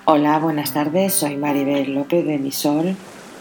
Hola, buenas tardes. Soy Maribel López de Misol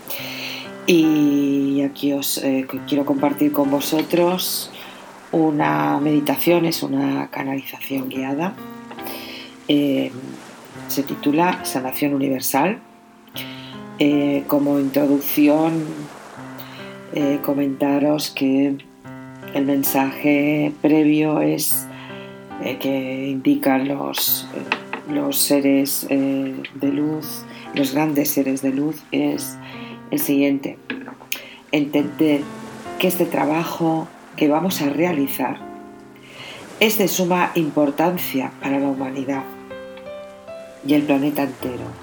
y aquí quiero compartir con vosotros una meditación, es una canalización guiada. Eh, Se titula Sanación Universal. Como introducción, comentaros que el mensaje previo es que indican los seres de luz, los grandes seres de luz, es el siguiente: entender que este trabajo que vamos a realizar es de suma importancia para la humanidad y el planeta entero.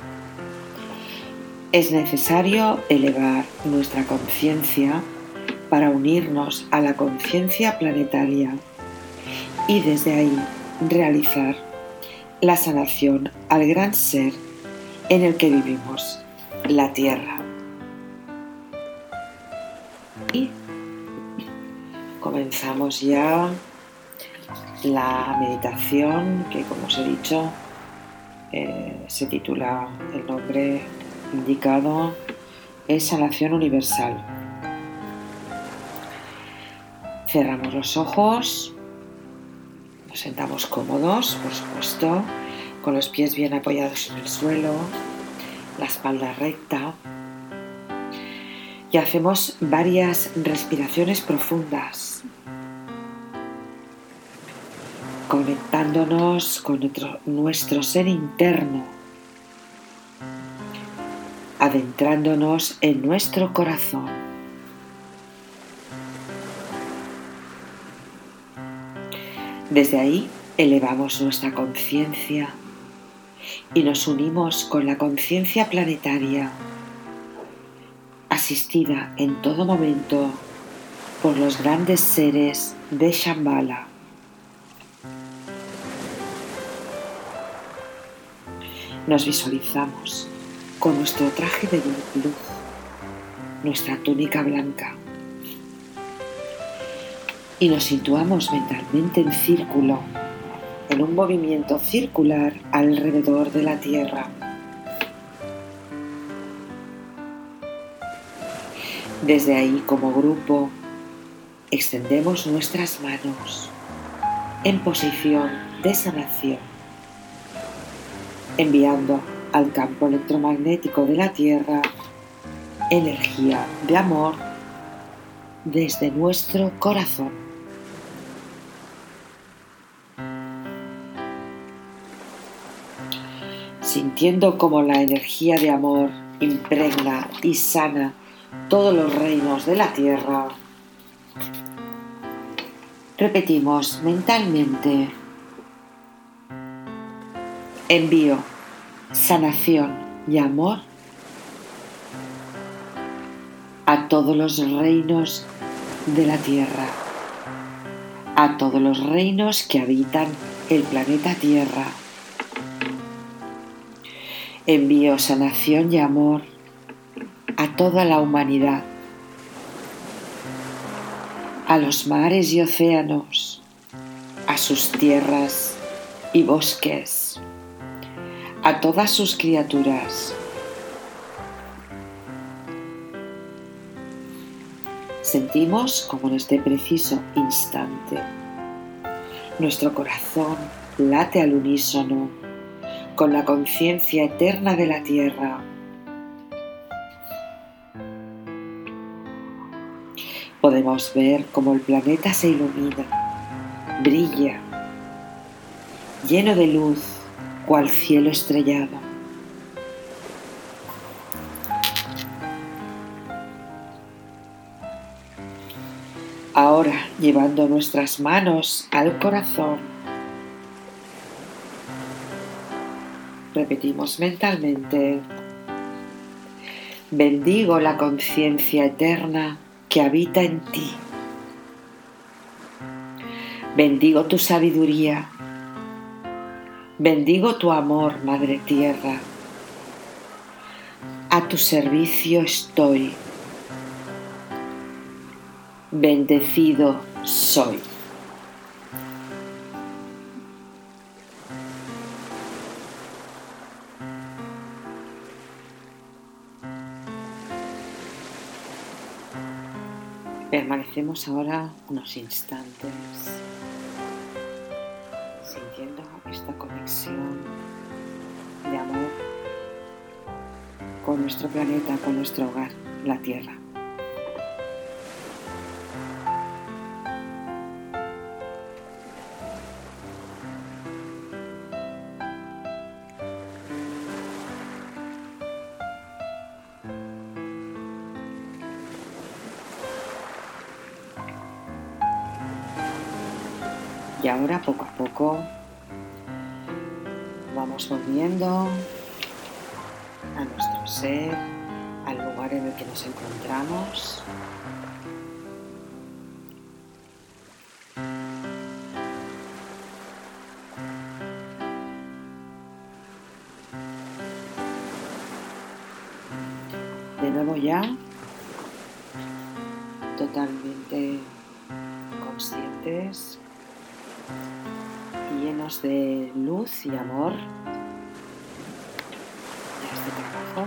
Es necesario elevar nuestra conciencia para unirnos a la conciencia planetaria y desde ahí realizar la sanación al gran ser en el que vivimos, la Tierra. Y comenzamos ya la meditación que, como os he dicho, se titula, el nombre indicado es Sanación Universal. Cerramos los ojos, nos sentamos cómodos, por supuesto, con los pies bien apoyados en el suelo, la espalda recta, y hacemos varias respiraciones profundas, conectándonos con nuestro ser interno, adentrándonos en nuestro corazón. Desde ahí elevamos nuestra conciencia y nos unimos con la conciencia planetaria, asistida en todo momento por los grandes seres de Shambhala. Nos visualizamos con nuestro traje de luz, nuestra túnica blanca, y nos situamos mentalmente en círculo, en un movimiento circular alrededor de la Tierra. Desde ahí, como grupo, extendemos nuestras manos en posición de sanación, enviando al campo electromagnético de la Tierra energía de amor desde nuestro corazón. Sintiendo cómo la energía de amor impregna y sana todos los reinos de la Tierra, repetimos mentalmente: envío sanación y amor a todos los reinos de la Tierra, a todos los reinos que habitan el planeta Tierra. Envío sanación y amor a toda la humanidad, a los mares y océanos, a sus tierras y bosques, a todas sus criaturas. Sentimos como en este preciso instante nuestro corazón late al unísono con la conciencia eterna de la Tierra. Podemos ver cómo el planeta se ilumina, brilla, lleno de luz, cual cielo estrellado. Ahora, llevando nuestras manos al corazón, repetimos mentalmente: bendigo la conciencia eterna que habita en ti. Bendigo tu sabiduría. Bendigo tu amor, Madre Tierra. A tu servicio estoy. Bendecido soy. Permanecemos ahora unos instantes sintiendo esta conexión de amor con nuestro planeta, con nuestro hogar, la Tierra. Y ahora, poco a poco, vamos volviendo a nuestro ser, al lugar en el que nos encontramos. De nuevo ya, totalmente conscientes y llenos de luz y amor de este trabajo.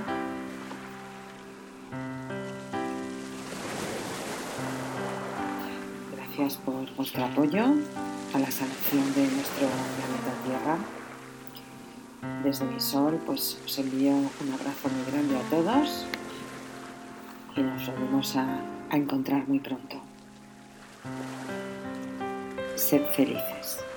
Gracias por vuestro apoyo a la sanación de nuestro planeta Tierra. Desde mi sol, pues os envío un abrazo muy grande a todos y nos volvemos a encontrar muy pronto. Sed felices.